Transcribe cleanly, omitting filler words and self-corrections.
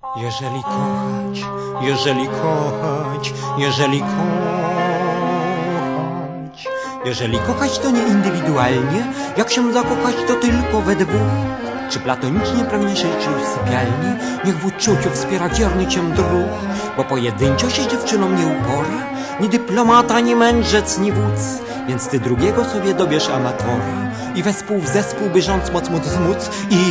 Jeżeli kochać, jeżeli kochać, jeżeli kochać. Jeżeli kochać, to nie indywidualnie, jak się zakochać, to tylko we dwóch. Czy platonicznie pragniesz żyć w sypialni, niech w uczuciu wspiera wierny cię druh. Bo pojedynczo się dziewczynom nie upora, ni dyplomata, ni mędrzec, ni wódz. Więc ty drugiego sobie dobierz amatora i wespół w zespół, by rząd moc móc i